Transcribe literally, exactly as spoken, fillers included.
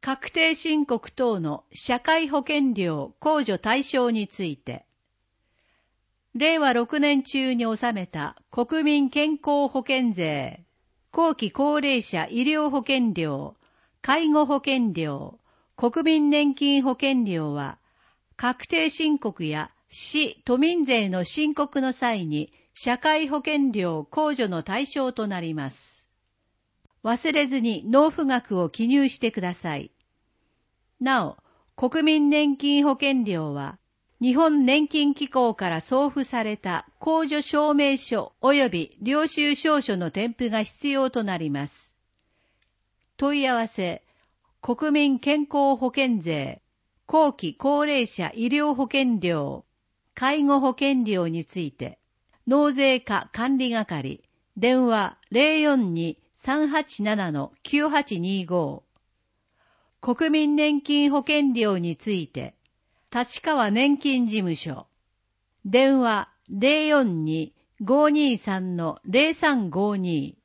確定申告等の社会保険料控除対象について、れいわろくねん中に納めた国民健康保険税、後期高齢者医療保険料、介護保険料、国民年金保険料は、確定申告や市都民税の申告の際に社会保険料控除の対象となります。忘れずに納付額を記入してください。なお、国民年金保険料は、日本年金機構から送付された控除証明書及び領収証書の添付が必要となります。問い合わせ、国民健康保険税、後期高齢者医療保険料、介護保険料について、納税課管理係、電話 ゼロよんに さんはちなな きゅうはちにご。国民年金保険料について、立川年金事務所、電話 ゼロよんに ごーにーさん ゼロさんごに